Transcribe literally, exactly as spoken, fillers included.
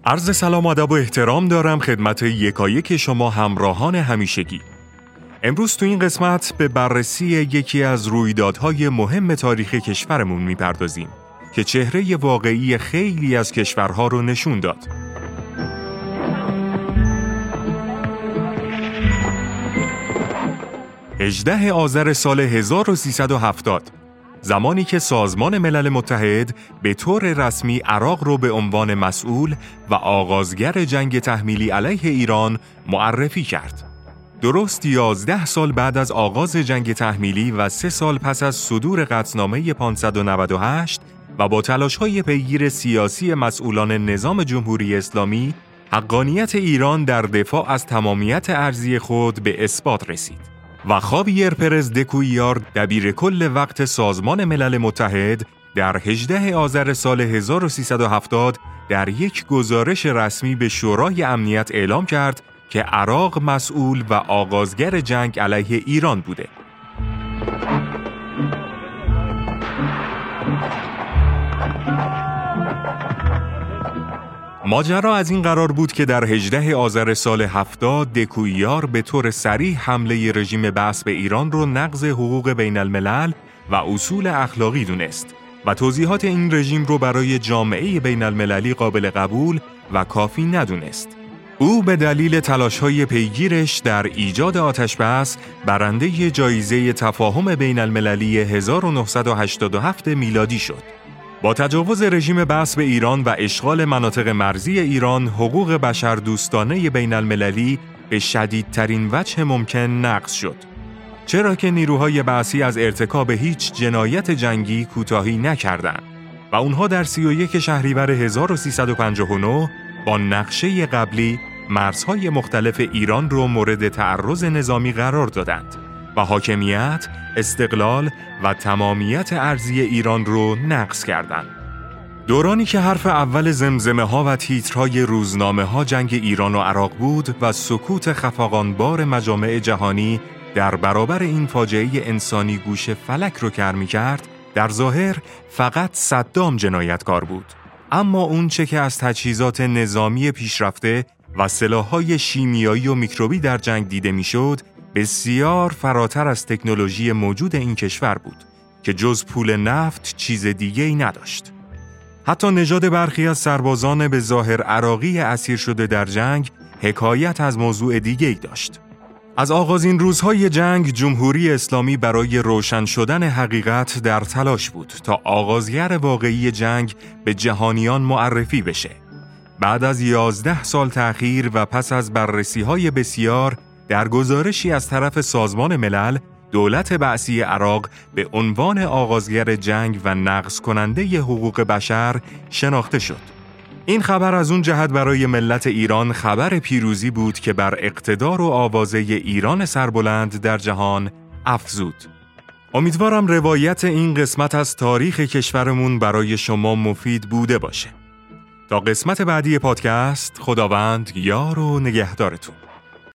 عرض سلام، ادب و احترام دارم خدمت یکایک شما همراهان همیشگی. امروز تو این قسمت به بررسی یکی از رویدادهای مهم تاریخ کشورمون میپردازیم که چهره واقعی خیلی از کشورها رو نشون داد. هجدهم آذر سال هزار و سیصد و هفتاد، زمانی که سازمان ملل متحد به طور رسمی عراق رو به عنوان مسئول و آغازگر جنگ تحمیلی علیه ایران معرفی کرد. درست یازده سال بعد از آغاز جنگ تحمیلی و سه سال پس از صدور قطعنامه پانصد و نود و هشت و با تلاش‌های پیگیر سیاسی مسئولان نظام جمهوری اسلامی، حقانیت ایران در دفاع از تمامیت ارضی خود به اثبات رسید. و خاویر پرز دکویار، دبیر کل وقت سازمان ملل متحد، در هجدهم آذر سال هزار و سیصد و هفتاد در یک گزارش رسمی به شورای امنیت اعلام کرد که عراق مسئول و آغازگر جنگ علیه ایران بوده. ماجرا از این قرار بود که در هجدهم آذر سال هفتاد دکویار به طور صریح حمله رژیم بعث به ایران رو نقض حقوق بین الملل و اصول اخلاقی دونست و توضیحات این رژیم رو برای جامعه بین المللی قابل قبول و کافی ندونست. او به دلیل تلاش‌های پیگیرش در ایجاد آتش‌بس برنده جایزه تفاهم بین المللی هزار و نهصد و هشتاد و هفت میلادی شد. با تجاوز رژیم بعث به ایران و اشغال مناطق مرزی ایران، حقوق بشر دوستانه بین المللی به شدیدترین وجه ممکن نقض شد. چرا که نیروهای بعثی از ارتکاب هیچ جنایت جنگی کوتاهی نکردند و اونها در سی و یک شهریور هزار و سیصد و پنجاه و نه با نقشه قبلی مرزهای مختلف ایران رو مورد تعرض نظامی قرار دادند و حاکمیت، استقلال و تمامیت ارضی ایران رو نقض کردند. دورانی که حرف اول زمزمه ها و تیترهای روزنامه ها جنگ ایران و عراق بود و سکوت خفقانبار مجامع جهانی در برابر این فاجعه انسانی گوش فلک رو کر می‌کرد، در ظاهر فقط صدام جنایتکار بود. اما اون چه که از تجهیزات نظامی پیشرفته و سلاح‌های شیمیایی و میکروبی در جنگ دیده می‌شد، بسیار فراتر از تکنولوژی موجود این کشور بود که جز پول نفت چیز دیگه‌ای نداشت. حتی نژاد برخی از سربازان به ظاهر عراقی اسیر شده در جنگ حکایت از موضوع دیگه‌ای داشت. از آغازین روزهای جنگ، جمهوری اسلامی برای روشن شدن حقیقت در تلاش بود تا آغازگر واقعی جنگ به جهانیان معرفی بشه. بعد از یازده سال تأخیر و پس از بررسی‌های بسیار، در گزارشی از طرف سازمان ملل، دولت بعثی عراق به عنوان آغازگر جنگ و نقض کننده حقوق بشر شناخته شد. این خبر از اون جهت برای ملت ایران خبر پیروزی بود که بر اقتدار و آوازه ایران سربلند در جهان افزود. امیدوارم روایت این قسمت از تاریخ کشورمون برای شما مفید بوده باشه. تا قسمت بعدی پادکست، خداوند یار و نگهدارتون.